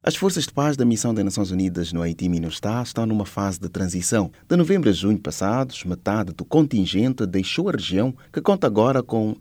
As forças de paz da Missão das Nações Unidas no Haiti MINUSTAH estão numa fase de transição. De novembro a junho passados, metade do contingente deixou a região, que conta agora com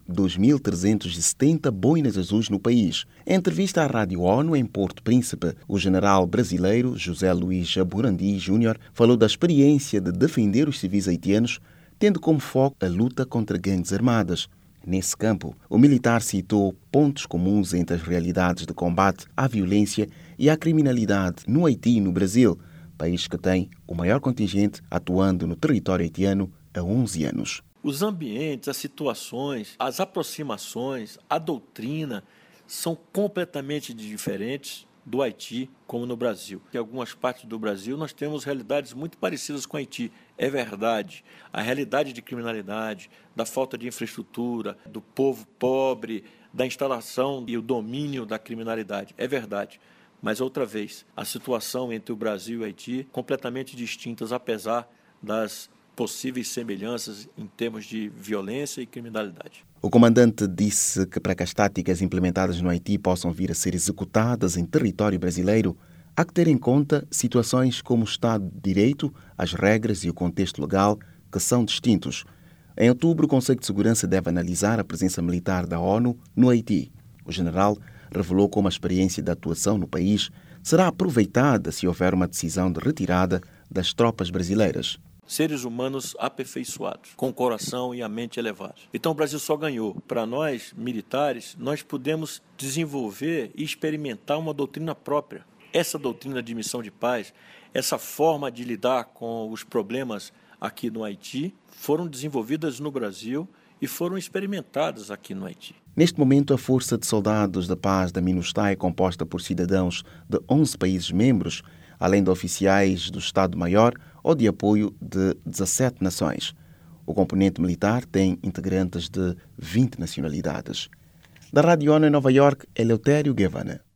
2.370 boinas azuis no país. Em entrevista à Rádio ONU em Porto Príncipe, o general brasileiro José Luiz Jaburandi Júnior falou da experiência de defender os civis haitianos, tendo como foco a luta contra gangues armadas. Nesse campo, o militar citou pontos comuns entre as realidades de combate à violência e à criminalidade no Haiti e no Brasil, país que tem o maior contingente atuando no território haitiano há 11 anos. Os ambientes, as situações, as aproximações, a doutrina são completamente diferentes do Haiti como no Brasil. Em algumas partes do Brasil nós temos realidades muito parecidas com o Haiti. É verdade, a realidade de criminalidade, da falta de infraestrutura, do povo pobre, da instalação e o domínio da criminalidade. É verdade. Mas, outra vez, a situação entre o Brasil e o Haiti completamente distintas, apesar das possíveis semelhanças em termos de violência e criminalidade. O comandante disse que para que as táticas implementadas no Haiti possam vir a ser executadas em território brasileiro, há que ter em conta situações como o Estado de Direito, as regras e o contexto legal, que são distintos. Em outubro, o Conselho de Segurança deve analisar a presença militar da ONU no Haiti. O general revelou como a experiência da atuação no país será aproveitada se houver uma decisão de retirada das tropas brasileiras. Seres humanos aperfeiçoados, com o coração e a mente elevados. Então o Brasil só ganhou. Para nós, militares, nós podemos desenvolver e experimentar uma doutrina própria. Essa doutrina de missão de paz, essa forma de lidar com os problemas aqui no Haiti, foram desenvolvidas no Brasil e foram experimentadas aqui no Haiti. Neste momento, a Força de Soldados da Paz da MINUSTAH é composta por cidadãos de 11 países membros, além de oficiais do Estado-Maior ou de apoio de 17 nações. O componente militar tem integrantes de 20 nacionalidades. Da Rádio ONU em Nova Iorque, Eleutério Guevara.